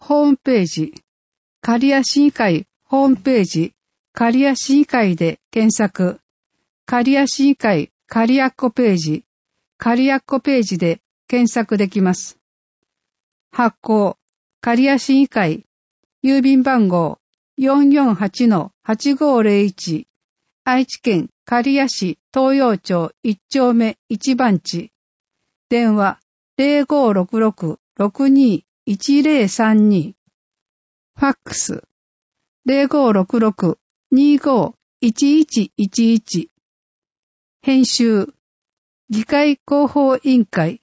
ホームページ、刈谷市議会ホームページ、刈谷市議会で検索、刈谷市議会刈谷っ子ページ、刈谷っ子ページで検索できます。発行、刈谷市議会、郵便番号 448-8501、愛知県刈谷市東洋町1丁目1番地、電話0566-621032、ファックス0566-251111、編集、議会広報委員会